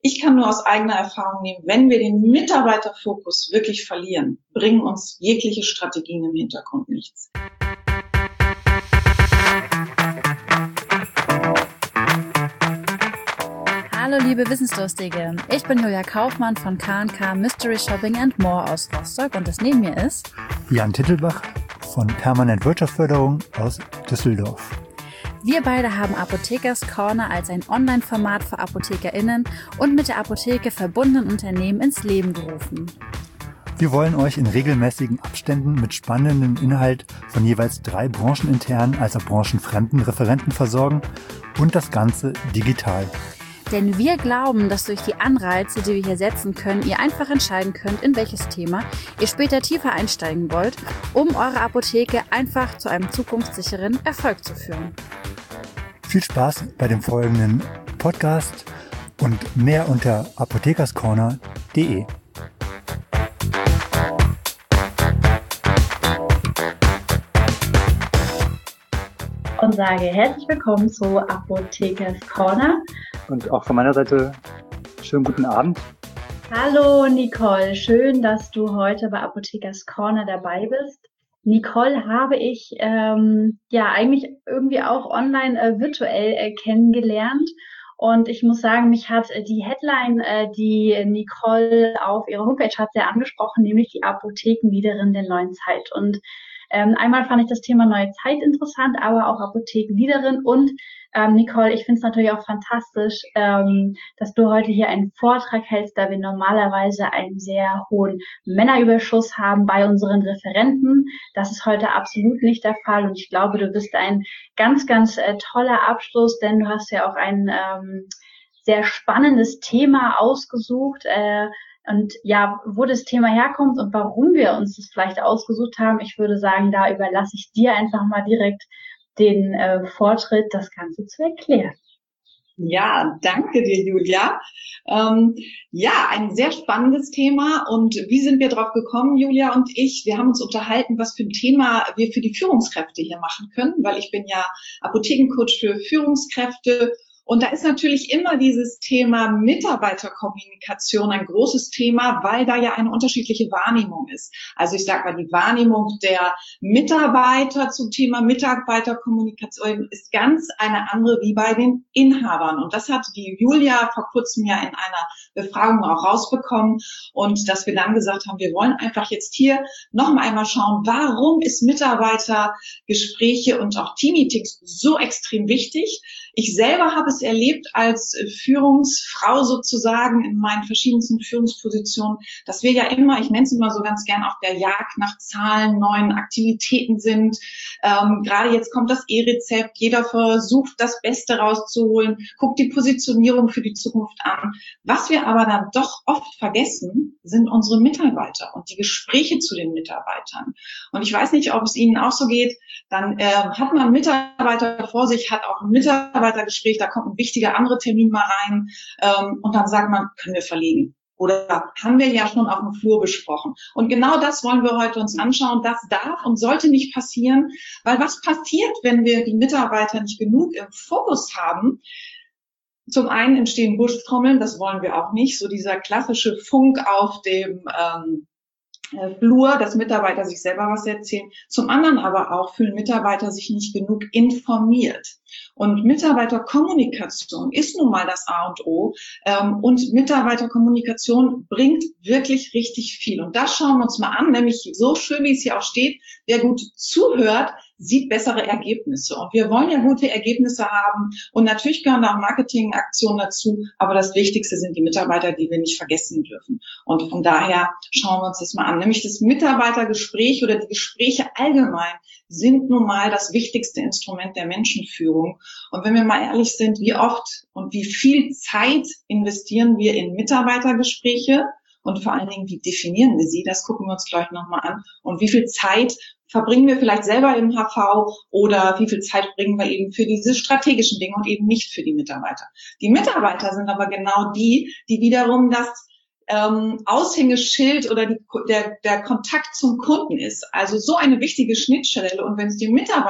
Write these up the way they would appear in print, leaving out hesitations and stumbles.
Ich kann nur aus eigener Erfahrung nehmen, wenn wir den Mitarbeiterfokus wirklich verlieren, bringen uns jegliche Strategien im Hintergrund nichts. Hallo liebe Wissensdurstige, ich bin Julia Kaufmann von K&K Mystery Shopping and More aus Rostock und das neben mir ist Jan Tittelbach von Permanent Wirtschaftsförderung aus Düsseldorf. Wir beide haben Apothekers Corner als ein Online-Format für ApothekerInnen und mit der Apotheke verbundenen Unternehmen ins Leben gerufen. Wir wollen euch in regelmäßigen Abständen mit spannendem Inhalt von jeweils 3 brancheninternen als auch branchenfremden Referenten versorgen und das Ganze digital. Denn wir glauben, dass durch die Anreize, die wir hier setzen können, ihr einfach entscheiden könnt, in welches Thema ihr später tiefer einsteigen wollt, um eure Apotheke einfach zu einem zukunftssicheren Erfolg zu führen. Viel Spaß bei dem folgenden Podcast und mehr unter apothekerscorner.de. Und sage herzlich willkommen zu Apothekers Corner. Und auch von meiner Seite schönen guten Abend. Hallo Nicole, schön, dass du heute bei Apothekers Corner dabei bist. Nicole habe ich eigentlich irgendwie auch online virtuell kennengelernt. Und ich muss sagen, mich hat die Headline, die Nicole auf ihrer Homepage hat, sehr angesprochen, nämlich die Apothekenleaderin der neuen Zeit. Und einmal fand ich das Thema neue Zeit interessant, aber auch Apothekenleaderin. Und Nicole, ich finde es natürlich auch fantastisch, dass du heute hier einen Vortrag hältst, da wir normalerweise einen sehr hohen Männerüberschuss haben bei unseren Referenten. Das ist heute absolut nicht der Fall und ich glaube, du bist ein ganz, ganz toller Abschluss, denn du hast ja auch ein sehr spannendes Thema ausgesucht. Und ja, wo das Thema herkommt und warum wir uns das vielleicht ausgesucht haben, ich würde sagen, da überlasse ich dir einfach mal direkt den Vortritt, das Ganze zu erklären. Ja, danke dir, Julia. Ein sehr spannendes Thema. Und wie sind wir drauf gekommen, Julia und ich? Wir haben uns unterhalten, was für ein Thema wir für die Führungskräfte hier machen können, weil ich bin ja Apothekencoach für Führungskräfte. Und da ist natürlich immer dieses Thema Mitarbeiterkommunikation ein großes Thema, weil da ja eine unterschiedliche Wahrnehmung ist. Also ich sage mal, die Wahrnehmung der Mitarbeiter zum Thema Mitarbeiterkommunikation ist ganz eine andere wie bei den Inhabern. Und das hat die Julia vor kurzem ja in einer Befragung auch rausbekommen. Und dass wir dann gesagt haben, wir wollen einfach jetzt hier noch mal einmal schauen, warum ist Mitarbeitergespräche und auch Teammeetings so extrem wichtig? Ich selber habe es erlebt als Führungsfrau sozusagen in meinen verschiedensten Führungspositionen, dass wir ja immer, ich nenne es immer so ganz gern, auf der Jagd nach Zahlen, neuen Aktivitäten sind. Gerade jetzt kommt das E-Rezept, jeder versucht, das Beste rauszuholen, guckt die Positionierung für die Zukunft an. Was wir aber dann doch oft vergessen, sind unsere Mitarbeiter und die Gespräche zu den Mitarbeitern. Und ich weiß nicht, ob es Ihnen auch so geht, dann hat man einen Mitarbeiter vor sich, hat auch ein Mitarbeitergespräch, da kommt ein wichtiger anderer Termin mal rein und dann sagt man, können wir verlegen. Oder haben wir ja schon auf dem Flur besprochen. Und genau das wollen wir heute uns anschauen. Das darf und sollte nicht passieren, weil was passiert, wenn wir die Mitarbeiter nicht genug im Fokus haben? Zum einen entstehen Buschtrommeln, das wollen wir auch nicht. So dieser klassische Funk auf dem Flur, dass Mitarbeiter sich selber was erzählen. Zum anderen aber auch fühlen Mitarbeiter sich nicht genug informiert. Und Mitarbeiterkommunikation ist nun mal das A und O. Und Mitarbeiterkommunikation bringt wirklich richtig viel. Und das schauen wir uns mal an, nämlich so schön, wie es hier auch steht, wer gut zuhört, sieht bessere Ergebnisse. Und wir wollen ja gute Ergebnisse haben. Und natürlich gehören da auch Marketingaktionen dazu. Aber das Wichtigste sind die Mitarbeiter, die wir nicht vergessen dürfen. Und von daher schauen wir uns das mal an. Nämlich das Mitarbeitergespräch oder die Gespräche allgemein sind nun mal das wichtigste Instrument der Menschenführung. Und wenn wir mal ehrlich sind, wie oft und wie viel Zeit investieren wir in Mitarbeitergespräche? Und vor allen Dingen, wie definieren wir sie? Das gucken wir uns gleich nochmal an. Und wie viel Zeit verbringen wir vielleicht selber im HV oder wie viel Zeit bringen wir eben für diese strategischen Dinge und eben nicht für die Mitarbeiter. Die Mitarbeiter sind aber genau die, die wiederum das Aushängeschild oder der Kontakt zum Kunden ist. Also so eine wichtige Schnittstelle. Und wenn es den Mitarbeitern gut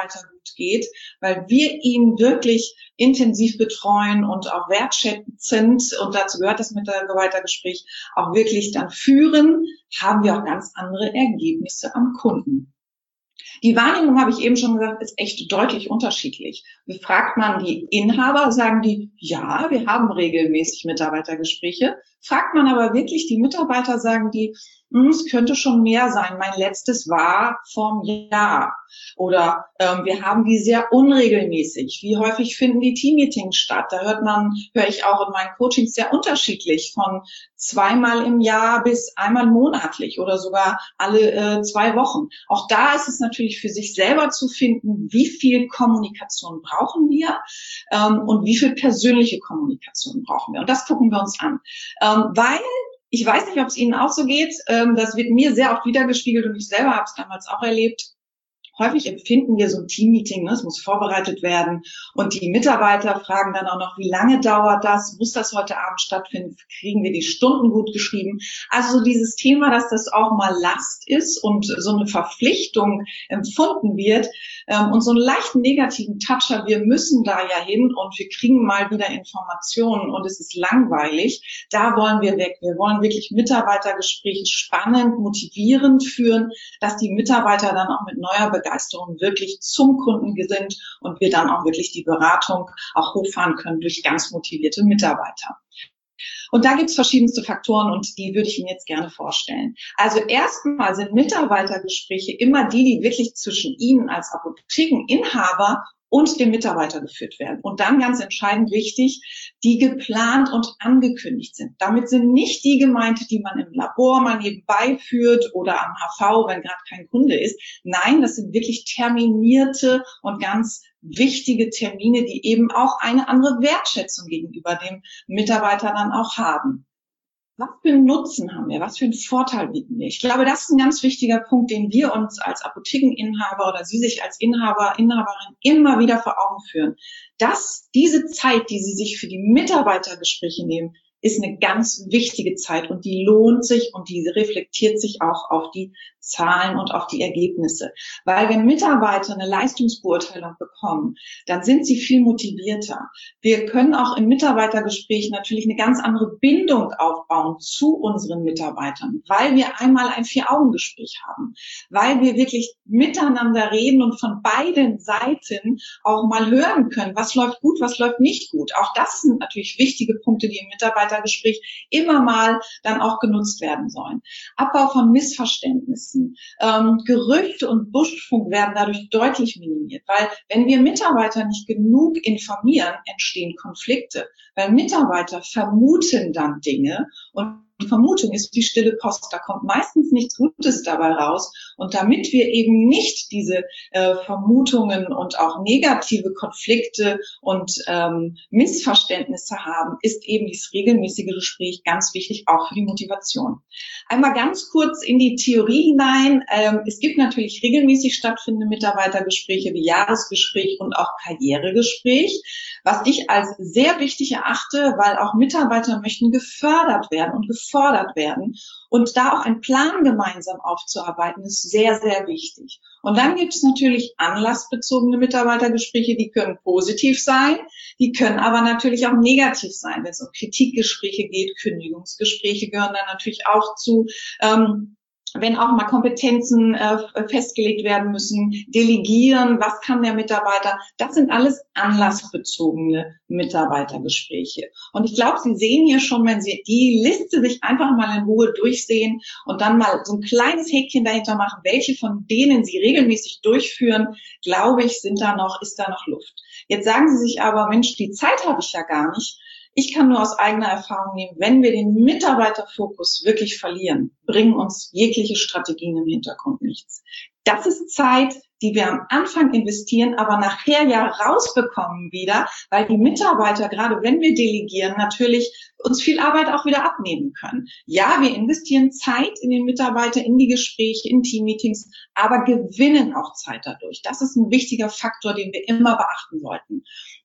geht, weil wir ihn wirklich intensiv betreuen und auch wertschätzend, und dazu gehört das Mitarbeitergespräch, auch wirklich dann führen, haben wir auch ganz andere Ergebnisse am Kunden. Die Wahrnehmung, habe ich eben schon gesagt, ist echt deutlich unterschiedlich. Fragt man die Inhaber, sagen die, ja, wir haben regelmäßig Mitarbeitergespräche. Fragt man aber wirklich die Mitarbeiter, sagen die, es könnte schon mehr sein. Mein letztes war vorm Jahr. Oder wir haben die sehr unregelmäßig. Wie häufig finden die Teammeetings statt? Da höre ich auch in meinen Coachings sehr unterschiedlich, von 2-mal im Jahr bis einmal monatlich oder sogar alle 2 Wochen. Auch da ist es natürlich für sich selber zu finden, wie viel Kommunikation brauchen wir und wie viel persönliche Kommunikation brauchen wir. Und das gucken wir uns an. Weil ich weiß nicht, ob es Ihnen auch so geht. Das wird mir sehr oft wiedergespiegelt und ich selber habe es damals auch erlebt. Häufig empfinden wir so ein Teammeeting, ne? Es muss vorbereitet werden und die Mitarbeiter fragen dann auch noch, wie lange dauert das? Muss das heute Abend stattfinden? Kriegen wir die Stunden gut geschrieben? Also so dieses Thema, dass das auch mal Last ist und so eine Verpflichtung empfunden wird und so einen leichten negativen Toucher, wir müssen da ja hin und wir kriegen mal wieder Informationen und es ist langweilig. Da wollen wir weg. Wir wollen wirklich Mitarbeitergespräche spannend, motivierend führen, dass die Mitarbeiter dann auch mit neuer Begeisterung wirklich zum Kunden sind und wir dann auch wirklich die Beratung auch hochfahren können durch ganz motivierte Mitarbeiter. Und da gibt es verschiedenste Faktoren und die würde ich Ihnen jetzt gerne vorstellen. Also erstmal sind Mitarbeitergespräche immer die wirklich zwischen Ihnen als Apothekeninhaber und dem Mitarbeiter geführt werden. Und dann ganz entscheidend wichtig, die geplant und angekündigt sind. Damit sind nicht die gemeint, die man im Labor mal nebenbei führt oder am HV, wenn gerade kein Kunde ist. Nein, das sind wirklich terminierte und ganz wichtige Termine, die eben auch eine andere Wertschätzung gegenüber dem Mitarbeiter dann auch haben. Was für einen Nutzen haben wir? Was für einen Vorteil bieten wir? Ich glaube, das ist ein ganz wichtiger Punkt, den wir uns als Apothekeninhaber oder Sie sich als Inhaber, Inhaberin immer wieder vor Augen führen. Dass diese Zeit, die Sie sich für die Mitarbeitergespräche nehmen, ist eine ganz wichtige Zeit und die lohnt sich und die reflektiert sich auch auf die Zahlen und auf die Ergebnisse. Weil wenn Mitarbeiter eine Leistungsbeurteilung bekommen, dann sind sie viel motivierter. Wir können auch im Mitarbeitergespräch natürlich eine ganz andere Bindung aufbauen zu unseren Mitarbeitern, weil wir einmal ein 4-Augen-Gespräch haben, weil wir wirklich miteinander reden und von beiden Seiten auch mal hören können, was läuft gut, was läuft nicht gut. Auch das sind natürlich wichtige Punkte, die im Mitarbeitergespräch immer mal dann auch genutzt werden sollen. Abbau von Missverständnissen. Gerüchte und Buschfunk werden dadurch deutlich minimiert, weil wenn wir Mitarbeiter nicht genug informieren, entstehen Konflikte, weil Mitarbeiter vermuten dann Dinge und Vermutung ist die stille Post. Da kommt meistens nichts Gutes dabei raus. Und damit wir eben nicht diese Vermutungen und auch negative Konflikte und Missverständnisse haben, ist eben dieses regelmäßige Gespräch ganz wichtig, auch für die Motivation. Einmal ganz kurz in die Theorie hinein. Es gibt natürlich regelmäßig stattfindende Mitarbeitergespräche wie Jahresgespräch und auch Karrieregespräch, was ich als sehr wichtig erachte, weil auch Mitarbeiter möchten gefördert werden und gefordert werden. Und da auch einen Plan gemeinsam aufzuarbeiten, ist sehr, sehr wichtig. Und dann gibt es natürlich anlassbezogene Mitarbeitergespräche, die können positiv sein, die können aber natürlich auch negativ sein. Wenn es um Kritikgespräche geht, Kündigungsgespräche gehören dann natürlich auch zu, wenn auch mal Kompetenzen festgelegt werden müssen, delegieren, was kann der Mitarbeiter, das sind alles anlassbezogene Mitarbeitergespräche. Und ich glaube, Sie sehen hier schon, wenn Sie die Liste sich einfach mal in Ruhe durchsehen und dann mal so ein kleines Häkchen dahinter machen, welche von denen Sie regelmäßig durchführen, glaube ich, ist da noch Luft. Jetzt sagen Sie sich aber, Mensch, die Zeit habe ich ja gar nicht. Ich kann nur aus eigener Erfahrung nehmen, wenn wir den Mitarbeiterfokus wirklich verlieren, bringen uns jegliche Strategien im Hintergrund nichts. Das ist Zeit, die wir am Anfang investieren, aber nachher ja rausbekommen wieder, weil die Mitarbeiter, gerade wenn wir delegieren, natürlich uns viel Arbeit auch wieder abnehmen können. Ja, wir investieren Zeit in den Mitarbeiter, in die Gespräche, in Teammeetings, aber gewinnen auch Zeit dadurch. Das ist ein wichtiger Faktor, den wir immer beachten sollten.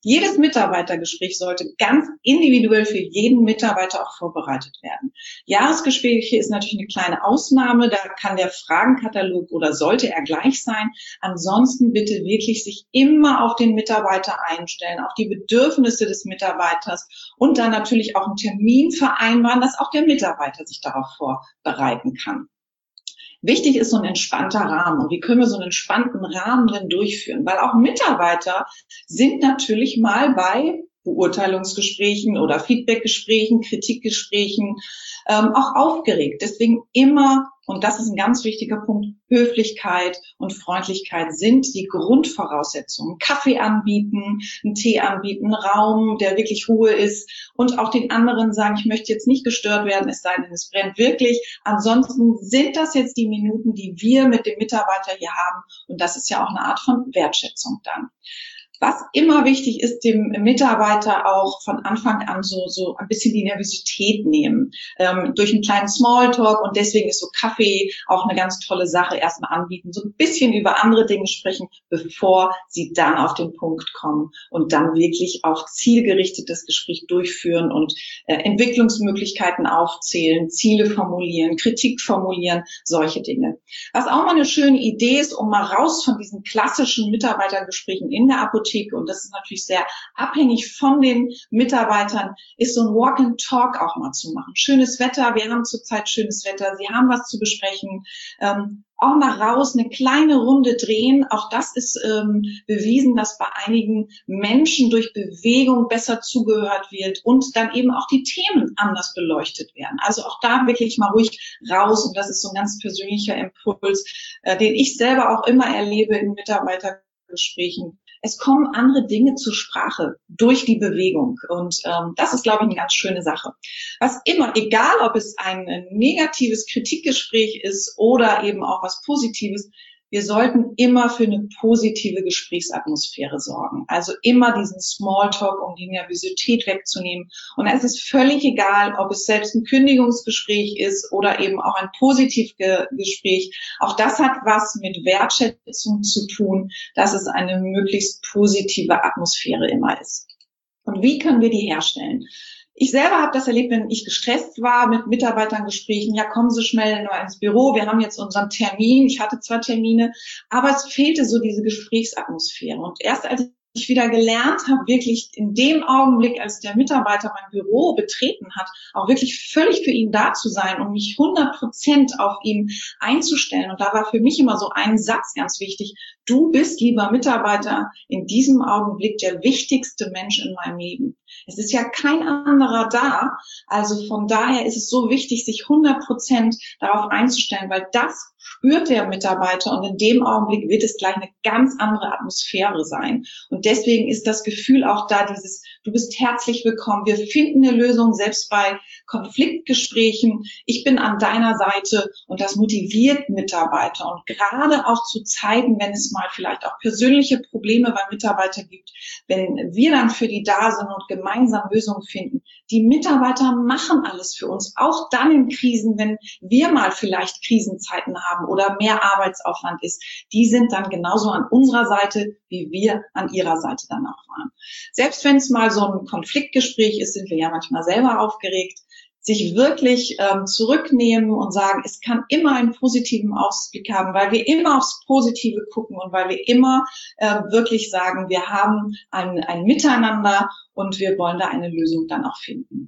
Jedes Mitarbeitergespräch sollte ganz individuell für jeden Mitarbeiter auch vorbereitet werden. Jahresgespräche ist natürlich eine kleine Ausnahme, da kann der Fragenkatalog oder sollte er gleich sein. Ansonsten bitte wirklich sich immer auf den Mitarbeiter einstellen, auf die Bedürfnisse des Mitarbeiters und dann natürlich auch einen Termin vereinbaren, dass auch der Mitarbeiter sich darauf vorbereiten kann. Wichtig ist so ein entspannter Rahmen. Und wie können wir so einen entspannten Rahmen denn durchführen? Weil auch Mitarbeiter sind natürlich mal bei Beurteilungsgesprächen oder Feedbackgesprächen, Kritikgesprächen auch aufgeregt. Deswegen immer, und das ist ein ganz wichtiger Punkt, Höflichkeit und Freundlichkeit sind die Grundvoraussetzungen. Kaffee anbieten, einen Tee anbieten, einen Raum, der wirklich Ruhe ist und auch den anderen sagen, ich möchte jetzt nicht gestört werden, es sei denn, es brennt wirklich. Ansonsten sind das jetzt die Minuten, die wir mit dem Mitarbeiter hier haben und das ist ja auch eine Art von Wertschätzung dann. Was immer wichtig ist, dem Mitarbeiter auch von Anfang an so ein bisschen die Nervosität nehmen, durch einen kleinen Smalltalk und deswegen ist so Kaffee auch eine ganz tolle Sache, erstmal anbieten, so ein bisschen über andere Dinge sprechen, bevor sie dann auf den Punkt kommen und dann wirklich auch zielgerichtet das Gespräch durchführen und Entwicklungsmöglichkeiten aufzählen, Ziele formulieren, Kritik formulieren, solche Dinge. Was auch mal eine schöne Idee ist, um mal raus von diesen klassischen Mitarbeitergesprächen in der Apotheke, und das ist natürlich sehr abhängig von den Mitarbeitern, ist so ein Walk and Talk auch mal zu machen. Schönes Wetter, wir haben zurzeit schönes Wetter, Sie haben was zu besprechen, auch mal raus, eine kleine Runde drehen. Auch das ist bewiesen, dass bei einigen Menschen durch Bewegung besser zugehört wird und dann eben auch die Themen anders beleuchtet werden. Also auch da wirklich mal ruhig raus und das ist so ein ganz persönlicher Impuls, den ich selber auch immer erlebe in Mitarbeitergesprächen. Es kommen andere Dinge zur Sprache durch die Bewegung und das ist, glaube ich, eine ganz schöne Sache. Was immer, egal ob es ein negatives Kritikgespräch ist oder eben auch was Positives, wir sollten immer für eine positive Gesprächsatmosphäre sorgen. Also immer diesen Smalltalk, um die Nervosität wegzunehmen. Und es ist völlig egal, ob es selbst ein Kündigungsgespräch ist oder eben auch ein Positivgespräch. Auch das hat was mit Wertschätzung zu tun, dass es eine möglichst positive Atmosphäre immer ist. Und wie können wir die herstellen? Ich selber habe das erlebt, wenn ich gestresst war mit Mitarbeitern Gesprächen, ja, kommen Sie schnell nur ins Büro, wir haben jetzt unseren Termin, ich hatte zwar Termine, aber es fehlte so diese Gesprächsatmosphäre. Und erst als ich wieder gelernt habe, wirklich in dem Augenblick, als der Mitarbeiter mein Büro betreten hat, auch wirklich völlig für ihn da zu sein und mich 100% auf ihn einzustellen. Und da war für mich immer so ein Satz ganz wichtig: Du bist, lieber Mitarbeiter, in diesem Augenblick der wichtigste Mensch in meinem Leben. Es ist ja kein anderer da. Also von daher ist es so wichtig, sich 100% darauf einzustellen, weil das spürt der Mitarbeiter und in dem Augenblick wird es gleich eine ganz andere Atmosphäre sein. Und deswegen ist das Gefühl auch da, dieses, du bist herzlich willkommen, wir finden eine Lösung, selbst bei Konfliktgesprächen, ich bin an deiner Seite und das motiviert Mitarbeiter. Und gerade auch zu Zeiten, wenn es mal vielleicht auch persönliche Probleme bei Mitarbeitern gibt, wenn wir dann für die da sind und gemeinsam Lösungen finden, die Mitarbeiter machen alles für uns, auch dann in Krisen, wenn wir mal vielleicht Krisenzeiten haben oder mehr Arbeitsaufwand ist, die sind dann genauso an unserer Seite, wie wir an ihrer Seite dann auch waren. Selbst wenn es mal so ein Konfliktgespräch ist, sind wir ja manchmal selber aufgeregt, sich wirklich zurücknehmen und sagen, es kann immer einen positiven Ausblick haben, weil wir immer aufs Positive gucken und weil wir immer wirklich sagen, wir haben ein Miteinander und wir wollen da eine Lösung dann auch finden.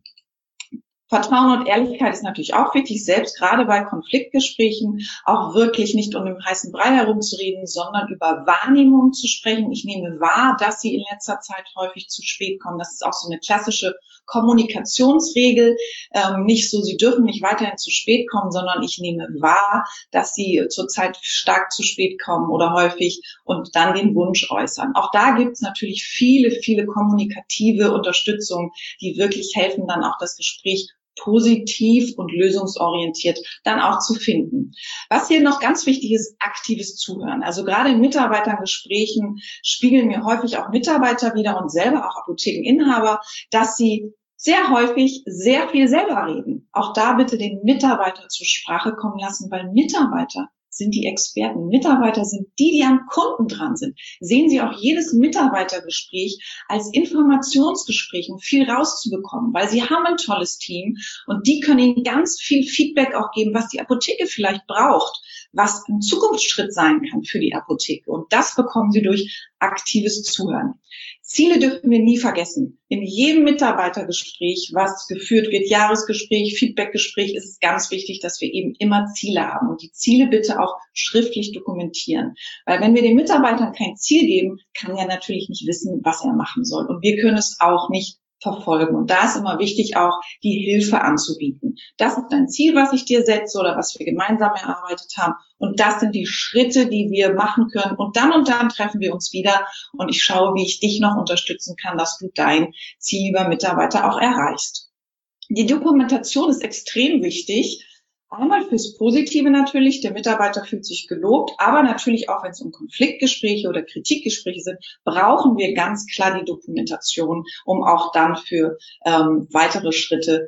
Vertrauen und Ehrlichkeit ist natürlich auch wichtig, selbst gerade bei Konfliktgesprächen auch wirklich nicht um den heißen Brei herumzureden, sondern über Wahrnehmung zu sprechen. Ich nehme wahr, dass Sie in letzter Zeit häufig zu spät kommen. Das ist auch so eine klassische Kommunikationsregel. Nicht so, Sie dürfen nicht weiterhin zu spät kommen, sondern ich nehme wahr, dass Sie zurzeit stark zu spät kommen oder häufig und dann den Wunsch äußern. Auch da gibt es natürlich viele kommunikative Unterstützung, die wirklich helfen, dann auch das Gespräch positiv und lösungsorientiert dann auch zu finden. Was hier noch ganz wichtig ist, aktives Zuhören. Also gerade in Mitarbeitergesprächen spiegeln mir häufig auch Mitarbeiter wieder und selber auch Apothekeninhaber, dass sie sehr häufig sehr viel selber reden. Auch da bitte den Mitarbeiter zur Sprache kommen lassen, weil Mitarbeiter sind die Experten. Mitarbeiter sind die am Kunden dran sind. Sehen Sie auch jedes Mitarbeitergespräch als Informationsgespräch, um viel rauszubekommen, weil Sie haben ein tolles Team und die können Ihnen ganz viel Feedback auch geben, was die Apotheke vielleicht braucht, was ein Zukunftsschritt sein kann für die Apotheke. Und das bekommen Sie durch aktives Zuhören. Ziele dürfen wir nie vergessen. In jedem Mitarbeitergespräch, was geführt wird, Jahresgespräch, Feedbackgespräch, ist es ganz wichtig, dass wir eben immer Ziele haben und die Ziele bitte auch schriftlich dokumentieren. Weil wenn wir den Mitarbeitern kein Ziel geben, kann er natürlich nicht wissen, was er machen soll. Und wir können es auch nicht verfolgen. Und da ist immer wichtig, auch die Hilfe anzubieten. Das ist ein Ziel, was ich dir setze oder was wir gemeinsam erarbeitet haben. Und das sind die Schritte, die wir machen können. Und dann treffen wir uns wieder und ich schaue, wie ich dich noch unterstützen kann, dass du dein Ziel über Mitarbeiter auch erreichst. Die Dokumentation ist extrem wichtig. Einmal fürs Positive natürlich, der Mitarbeiter fühlt sich gelobt, aber natürlich auch, wenn es um Konfliktgespräche oder Kritikgespräche sind, brauchen wir ganz klar die Dokumentation, um auch dann für weitere Schritte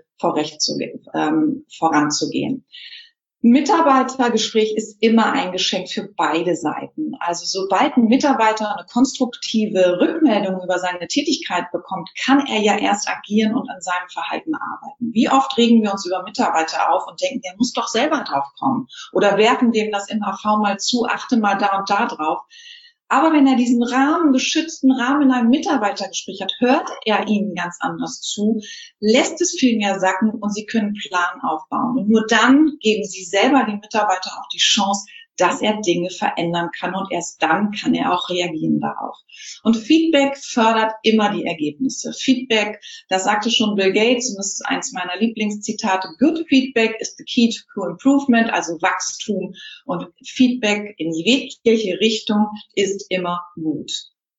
voranzugehen. Ein Mitarbeitergespräch ist immer ein Geschenk für beide Seiten. Also sobald ein Mitarbeiter eine konstruktive Rückmeldung über seine Tätigkeit bekommt, kann er ja erst agieren und an seinem Verhalten arbeiten. Wie oft regen wir uns über Mitarbeiter auf und denken, der muss doch selber drauf kommen oder werfen dem das im AV mal zu, achte mal da und da drauf. Aber wenn er diesen geschützten Rahmen in einem Mitarbeitergespräch hat, hört er ihnen ganz anders zu, lässt es viel mehr sacken und sie können einen Plan aufbauen. Und nur dann geben sie selber dem Mitarbeiter auch die Chance, dass er Dinge verändern kann und erst dann kann er auch reagieren darauf. Und Feedback fördert immer die Ergebnisse. Feedback, das sagte schon Bill Gates und das ist eins meiner Lieblingszitate, good feedback is the key to improvement, also Wachstum und Feedback in jegliche Richtung ist immer gut.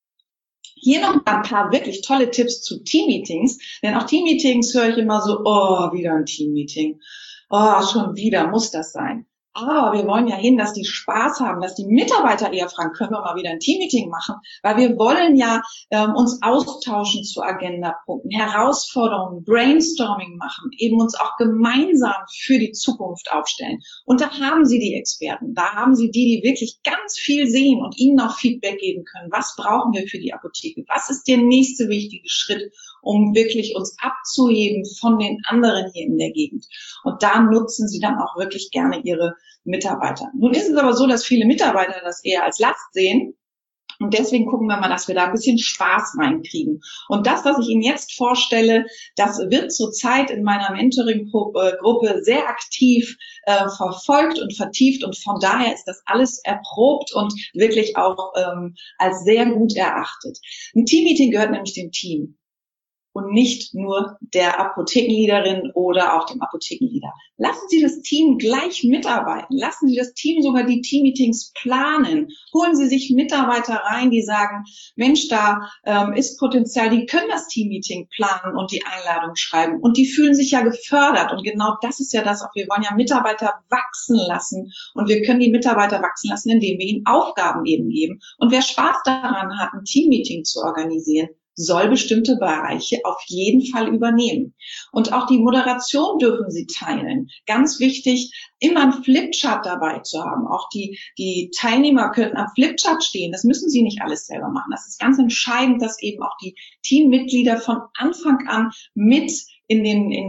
Hier noch ein paar wirklich tolle Tipps zu Teammeetings, denn auch Teammeetings höre ich immer so, oh, wieder ein Teammeeting, oh, schon wieder, muss das sein. Aber wir wollen ja hin, dass die Spaß haben, dass die Mitarbeiter eher fragen, können wir mal wieder ein Teammeeting machen? Weil wir wollen ja uns austauschen zu Agendapunkten, Herausforderungen, Brainstorming machen, eben uns auch gemeinsam für die Zukunft aufstellen. Und da haben Sie die Experten, da haben Sie die wirklich ganz viel sehen und Ihnen auch Feedback geben können. Was brauchen wir für die Apotheke? Was ist der nächste wichtige Schritt, um wirklich uns abzuheben von den anderen hier in der Gegend? Und da nutzen Sie dann auch wirklich gerne Ihre Mitarbeiter. Nun ist es aber so, dass viele Mitarbeiter das eher als Last sehen. Und deswegen gucken wir mal, dass wir da ein bisschen Spaß reinkriegen. Und das, was ich Ihnen jetzt vorstelle, das wird zurzeit in meiner Mentoring-Gruppe sehr aktiv verfolgt und vertieft. Und von daher ist das alles erprobt und wirklich auch als sehr gut erachtet. Ein Teammeeting gehört nämlich dem Team. Und nicht nur der Apothekenleaderin oder auch dem Apothekenleader. Lassen Sie das Team gleich mitarbeiten. Lassen Sie das Team sogar die Teammeetings planen. Holen Sie sich Mitarbeiter rein, die sagen, Mensch, da ist Potenzial, die können das Teammeeting planen und die Einladung schreiben. Und die fühlen sich ja gefördert. Und genau das ist ja das, auch wir wollen ja Mitarbeiter wachsen lassen. Und wir können die Mitarbeiter wachsen lassen, indem wir ihnen Aufgaben eben geben. Und wer Spaß daran hat, ein Teammeeting zu organisieren, soll bestimmte Bereiche auf jeden Fall übernehmen. Und auch die Moderation dürfen Sie teilen. Ganz wichtig, immer einen Flipchart dabei zu haben. Auch die Teilnehmer können am Flipchart stehen. Das müssen Sie nicht alles selber machen. Das ist ganz entscheidend, dass eben auch die Teammitglieder von Anfang an mit in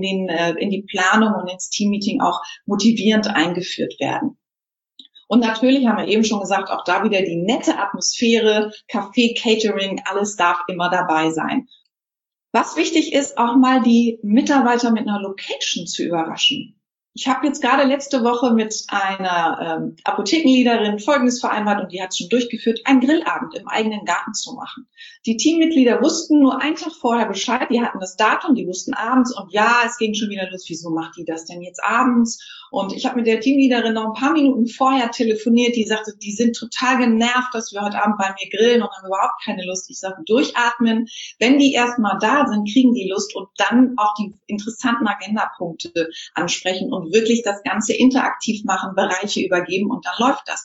die Planung und ins Teammeeting auch motivierend eingeführt werden. Und natürlich haben wir eben schon gesagt, auch da wieder die nette Atmosphäre, Kaffee, Catering, alles darf immer dabei sein. Was wichtig ist, auch mal die Mitarbeiter mit einer Location zu überraschen. Ich habe jetzt gerade letzte Woche mit einer Apothekenleaderin Folgendes vereinbart und die hat es schon durchgeführt, einen Grillabend im eigenen Garten zu machen. Die Teammitglieder wussten nur einen Tag vorher Bescheid, die hatten das Datum, die wussten abends und ja, es ging schon wieder los, wieso macht die das denn jetzt abends? Und ich habe mit der Teamleaderin noch ein paar Minuten vorher telefoniert, die sagte, die sind total genervt, dass wir heute Abend bei mir grillen und haben überhaupt keine Lust. Ich sage, durchatmen, wenn die erstmal da sind, kriegen die Lust und dann auch die interessanten Agendapunkte ansprechen und wirklich das Ganze interaktiv machen, Bereiche übergeben und dann läuft das.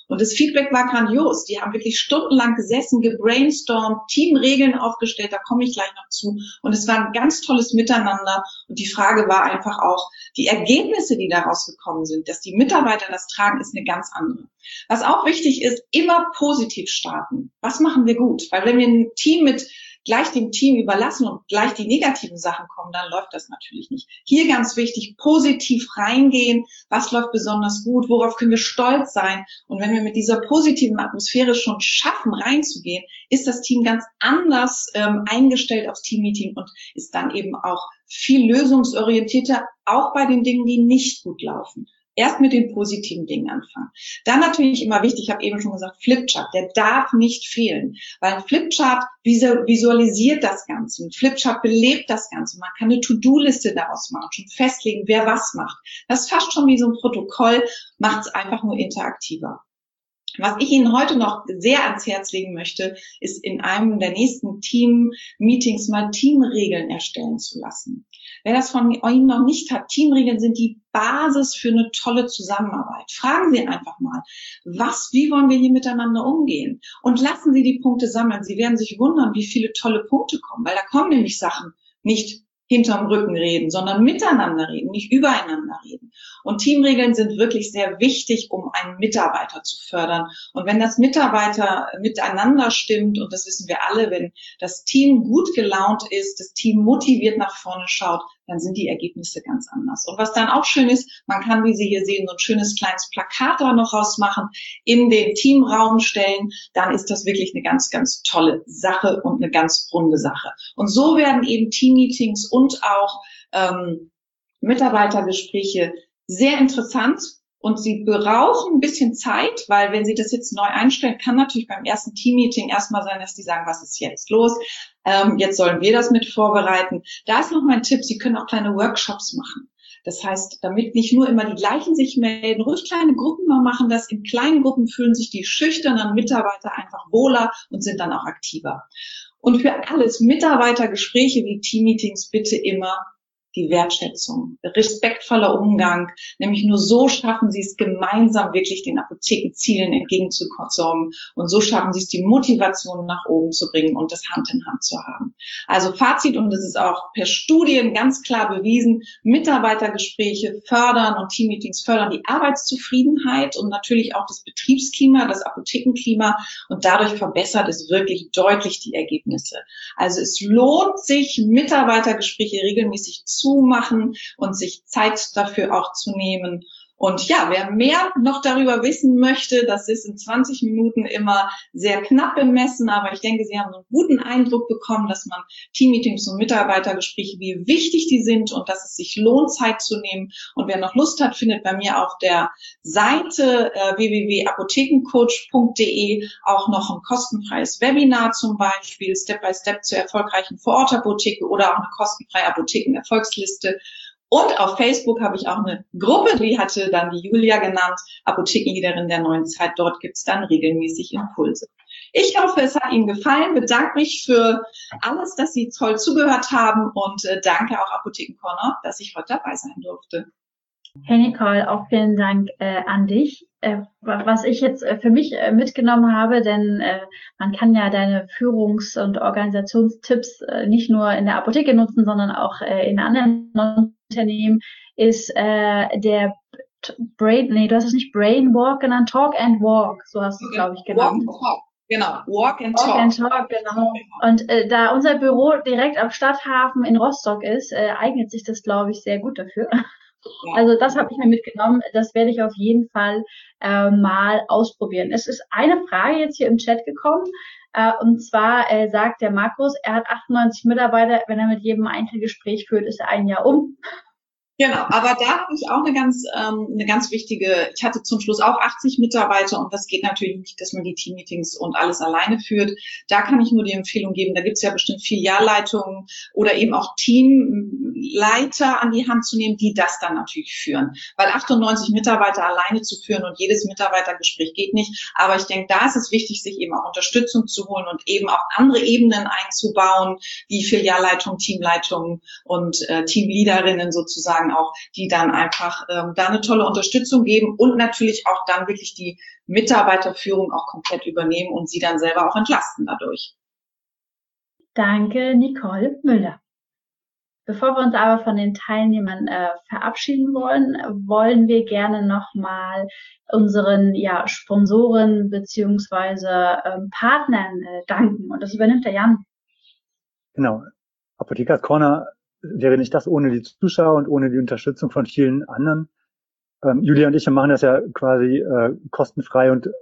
Und das Feedback war grandios. Die haben wirklich stundenlang gesessen, gebrainstormt, Teamregeln aufgestellt, da komme ich gleich noch zu. Und es war ein ganz tolles Miteinander. Und die Frage war einfach auch, die Ergebnisse, die daraus gekommen sind, dass die Mitarbeiter das tragen, ist eine ganz andere. Was auch wichtig ist, immer positiv starten. Was machen wir gut? Weil wenn wir ein Team mit gleich dem Team überlassen und gleich die negativen Sachen kommen, dann läuft das natürlich nicht. Hier ganz wichtig, positiv reingehen. Was läuft besonders gut? Worauf können wir stolz sein? Und wenn wir mit dieser positiven Atmosphäre schon schaffen, reinzugehen, ist das Team ganz anders eingestellt aufs Teammeeting und ist dann eben auch viel lösungsorientierter, auch bei den Dingen, die nicht gut laufen. Erst mit den positiven Dingen anfangen. Dann natürlich immer wichtig, ich habe eben schon gesagt, Flipchart, der darf nicht fehlen, weil ein Flipchart visualisiert das Ganze. Ein Flipchart belebt das Ganze. Man kann eine To-Do-Liste daraus machen, schon festlegen, wer was macht. Das ist fast schon wie so ein Protokoll, macht es einfach nur interaktiver. Was ich Ihnen heute noch sehr ans Herz legen möchte, ist in einem der nächsten Team-Meetings mal Teamregeln erstellen zu lassen. Wer das von Ihnen noch nicht hat, Teamregeln sind die Basis für eine tolle Zusammenarbeit. Fragen Sie einfach mal, wie wollen wir hier miteinander umgehen? Und lassen Sie die Punkte sammeln. Sie werden sich wundern, wie viele tolle Punkte kommen, weil da kommen nämlich Sachen nicht hinterm Rücken reden, sondern miteinander reden, nicht übereinander reden. Und Teamregeln sind wirklich sehr wichtig, um einen Mitarbeiter zu fördern. Und wenn das Mitarbeiter miteinander stimmt, und das wissen wir alle, wenn das Team gut gelaunt ist, das Team motiviert nach vorne schaut, dann sind die Ergebnisse ganz anders. Und was dann auch schön ist, man kann, wie Sie hier sehen, so ein schönes kleines Plakat da noch rausmachen, in den Teamraum stellen, dann ist das wirklich eine ganz, ganz tolle Sache und eine ganz runde Sache. Und so werden eben Teammeetings und auch Mitarbeitergespräche sehr interessant. Und Sie brauchen ein bisschen Zeit, weil wenn Sie das jetzt neu einstellen, kann natürlich beim ersten Teammeeting erstmal sein, dass die sagen, was ist jetzt los? Jetzt sollen wir das mit vorbereiten. Da ist noch mein Tipp, Sie können auch kleine Workshops machen. Das heißt, damit nicht nur immer die gleichen sich melden, ruhig kleine Gruppen mal machen das. In kleinen Gruppen fühlen sich die schüchternen Mitarbeiter einfach wohler und sind dann auch aktiver. Und für alles, Mitarbeitergespräche wie Teammeetings, bitte immer die Wertschätzung, respektvoller Umgang, nämlich nur so schaffen Sie es gemeinsam wirklich den Apothekenzielen entgegenzukommen und so schaffen Sie es, die Motivation nach oben zu bringen und das Hand in Hand zu haben. Also Fazit, und das ist auch per Studien ganz klar bewiesen, Mitarbeitergespräche fördern und Teammeetings fördern die Arbeitszufriedenheit und natürlich auch das Betriebsklima, das Apothekenklima und dadurch verbessert es wirklich deutlich die Ergebnisse. Also es lohnt sich, Mitarbeitergespräche regelmäßig zu machen und sich Zeit dafür auch zu nehmen. Und ja, wer mehr noch darüber wissen möchte, das ist in 20 Minuten immer sehr knapp bemessen, aber ich denke, Sie haben einen guten Eindruck bekommen, dass man Teammeetings und Mitarbeitergespräche, wie wichtig die sind und dass es sich lohnt, Zeit zu nehmen. Und wer noch Lust hat, findet bei mir auf der Seite www.apothekencoach.de auch noch ein kostenfreies Webinar zum Beispiel, Step by Step zur erfolgreichen Vorortapotheke oder auch eine kostenfreie Apothekenerfolgsliste. Und auf Facebook habe ich auch eine Gruppe, die hatte dann die Julia genannt, Apothekenleaderin der neuen Zeit. Dort gibt's dann regelmäßig Impulse. Ich hoffe, es hat Ihnen gefallen. Bedanke mich für alles, dass Sie toll zugehört haben und danke auch Apothekencorner, dass ich heute dabei sein durfte. Hey Nicole, auch vielen Dank an dich. Was ich jetzt für mich mitgenommen habe, denn man kann ja deine Führungs- und Organisationstipps nicht nur in der Apotheke nutzen, sondern auch in anderen Unternehmen, ist der du hast es nicht Brain Walk genannt, Talk and Walk, so hast du es, glaube ich, genannt. Genau, Walk and Talk. Walk and Talk, genau. Und da unser Büro direkt am Stadthafen in Rostock ist, eignet sich das, glaube ich, sehr gut dafür. Ja. Also das habe ich mir mitgenommen. Das werde ich auf jeden Fall mal ausprobieren. Es ist eine Frage jetzt hier im Chat gekommen. Und zwar sagt der Markus, er hat 98 Mitarbeiter. Wenn er mit jedem Einzelgespräch führt, ist er ein Jahr um. Genau, aber da habe ich auch eine ganz wichtige, ich hatte zum Schluss auch 80 Mitarbeiter und das geht natürlich nicht, dass man die Teammeetings und alles alleine führt. Da kann ich nur die Empfehlung geben, da gibt es ja bestimmt Filialleitungen oder eben auch Teamleiter an die Hand zu nehmen, die das dann natürlich führen. Weil 98 Mitarbeiter alleine zu führen und jedes Mitarbeitergespräch geht nicht. Aber ich denke, da ist es wichtig, sich eben auch Unterstützung zu holen und eben auch andere Ebenen einzubauen, wie Filialleitungen, Teamleitungen und Teamleaderinnen sozusagen. sozusagen auch, die dann einfach da eine tolle Unterstützung geben und natürlich auch dann wirklich die Mitarbeiterführung auch komplett übernehmen und sie dann selber auch entlasten dadurch. Danke, Nicole Müller. Bevor wir uns aber von den Teilnehmern verabschieden wollen, wollen wir gerne nochmal unseren Sponsoren beziehungsweise Partnern danken. Und das übernimmt der Jan. Genau. Apothekers Corner wäre nicht das ohne die Zuschauer und ohne die Unterstützung von vielen anderen. Julia und ich machen das ja quasi kostenfrei und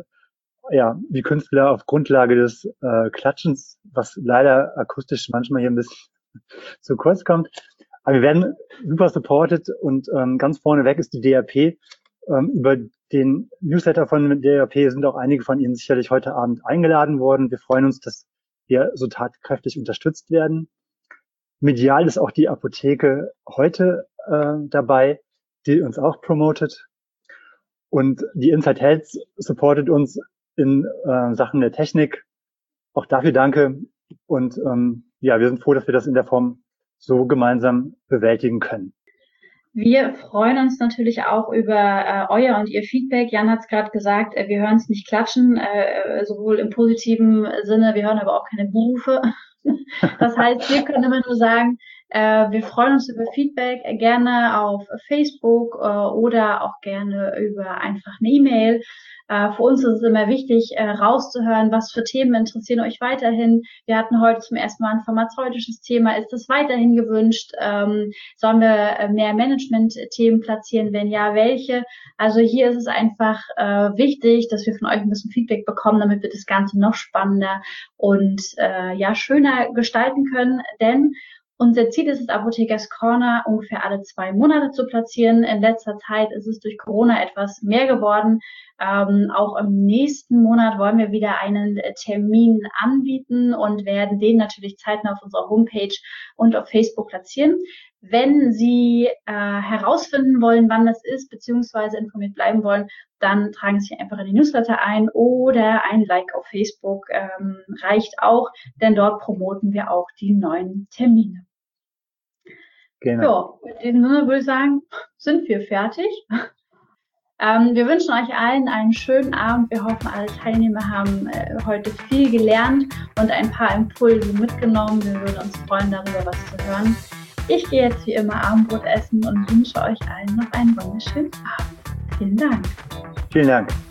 wie Künstler auf Grundlage des Klatschens, was leider akustisch manchmal hier ein bisschen zu kurz kommt. Aber wir werden super supported und ganz vorneweg ist die DRP. Über den Newsletter von der DRP sind auch einige von Ihnen sicherlich heute Abend eingeladen worden. Wir freuen uns, dass wir so tatkräftig unterstützt werden. Medial ist auch die Apotheke heute dabei, die uns auch promotet. Und die Inside Health supportet uns in Sachen der Technik. Auch dafür danke. Und wir sind froh, dass wir das in der Form so gemeinsam bewältigen können. Wir freuen uns natürlich auch über euer und ihr Feedback. Jan hat es gerade gesagt, wir hören es nicht klatschen, sowohl im positiven Sinne, wir hören aber auch keine Berufe. Das heißt, wir können immer nur sagen, wir freuen uns über Feedback, gerne auf Facebook oder auch gerne über einfach eine E-Mail. Für uns ist es immer wichtig, rauszuhören, was für Themen interessieren euch weiterhin. Wir hatten heute zum ersten Mal ein pharmazeutisches Thema. Ist das weiterhin gewünscht? Sollen wir mehr Management-Themen platzieren? Wenn ja, welche? Also hier ist es einfach wichtig, dass wir von euch ein bisschen Feedback bekommen, damit wir das Ganze noch spannender und schöner gestalten können. Denn unser Ziel ist es, Apothekers Corner ungefähr alle 2 Monate zu platzieren. In letzter Zeit ist es durch Corona etwas mehr geworden. Auch im nächsten Monat wollen wir wieder einen Termin anbieten und werden den natürlich zeitnah auf unserer Homepage und auf Facebook platzieren. Wenn Sie herausfinden wollen, wann das ist, beziehungsweise informiert bleiben wollen, dann tragen Sie sich einfach in die Newsletter ein oder ein Like auf Facebook reicht auch, denn dort promoten wir auch die neuen Termine. Genau. Ja, in diesem Sinne würde ich sagen, sind wir fertig. Wir wünschen euch allen einen schönen Abend. Wir hoffen, alle Teilnehmer haben heute viel gelernt und ein paar Impulse mitgenommen. Wir würden uns freuen, darüber was zu hören. Ich gehe jetzt wie immer Abendbrot essen und wünsche euch allen noch einen wunderschönen Abend. Vielen Dank. Vielen Dank.